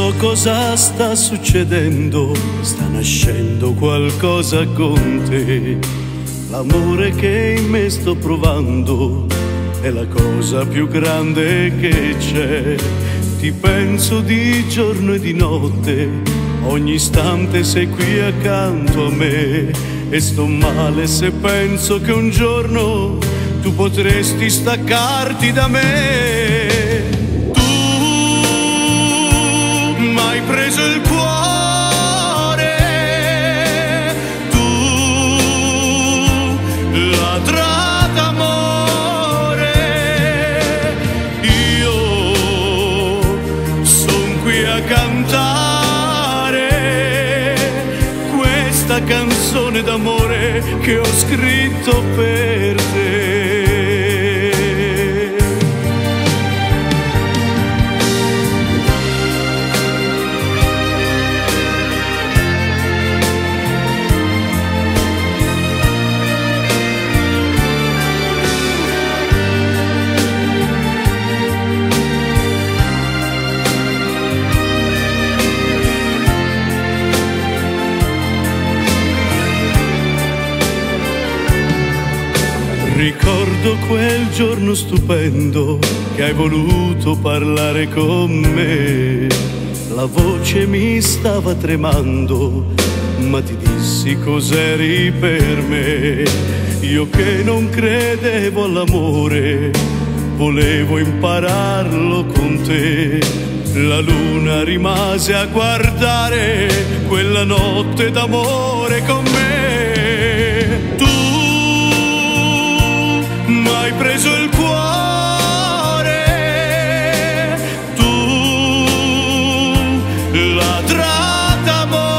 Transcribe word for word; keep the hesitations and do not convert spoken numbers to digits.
so cosa sta succedendo, sta nascendo qualcosa con te. L'amore che in me sto provando è la cosa più grande che c'è. Ti penso di giorno e di notte, ogni istante sei qui accanto a me. E sto male se penso che un giorno tu potresti staccarti da me. Tu m'hai preso il cuore, tu ladra d'amore, io son qui a cantare questa canzone d'amore che ho scritto per te. Ricordo quel giorno stupendo che hai voluto parlare con me. La voce mi stava tremando, ma ti dissi cos'eri per me. Io che non credevo all'amore, volevo impararlo con te. La luna rimase a guardare quella notte d'amore con me. M'hai preso il cuore, tu ladra d'amore,